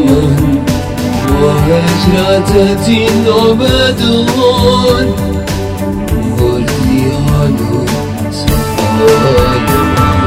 من با هجرتت این نابدان بردی حال و صفای من.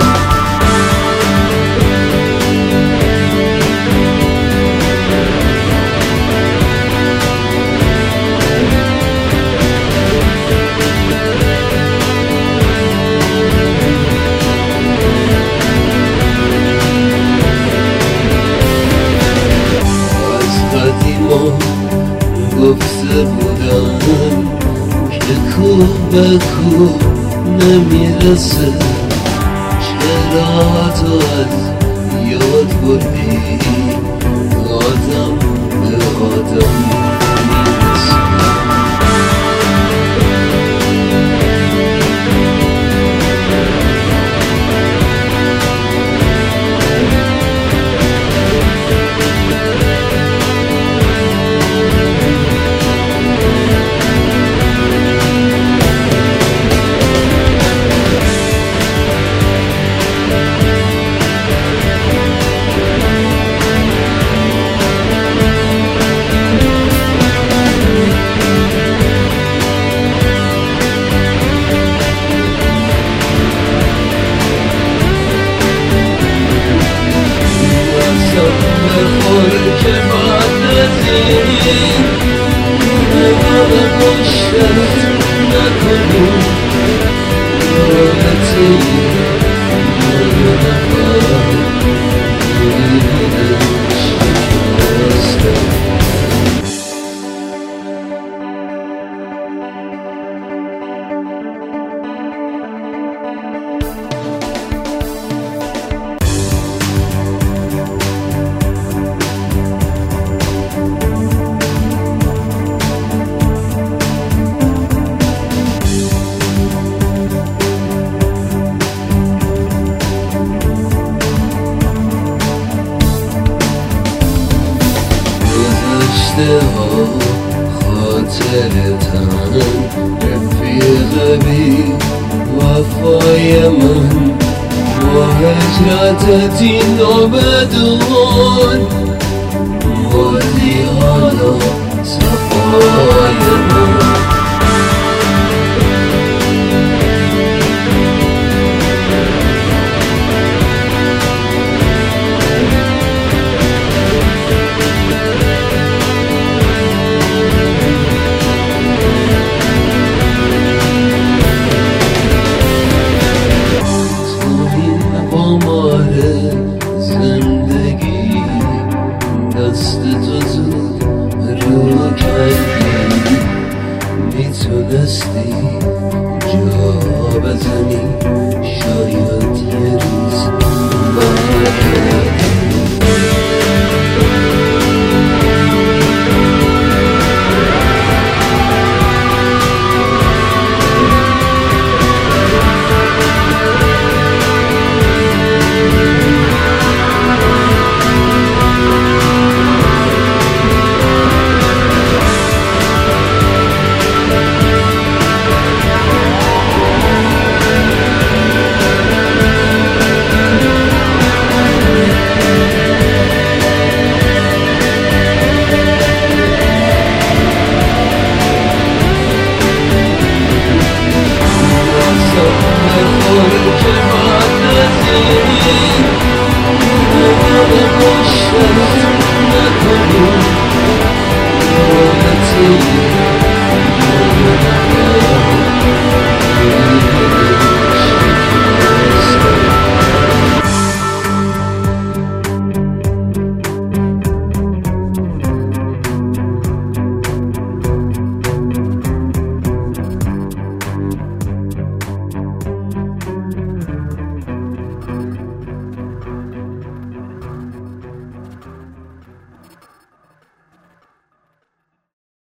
گفته بودم که کو به کو نمیرسه، چرا تو از یاد بردی آدم به آدم میرسه. که بعد از این نگاه باشد نکنی راحتی نگاه شکستم. خاطرتم رفیق بی وفای من با هجرتت این نابدان بردی حال و صفای من. زندگی دست تو زود رو کردی، میتونستی جا بزنی شاید یه روز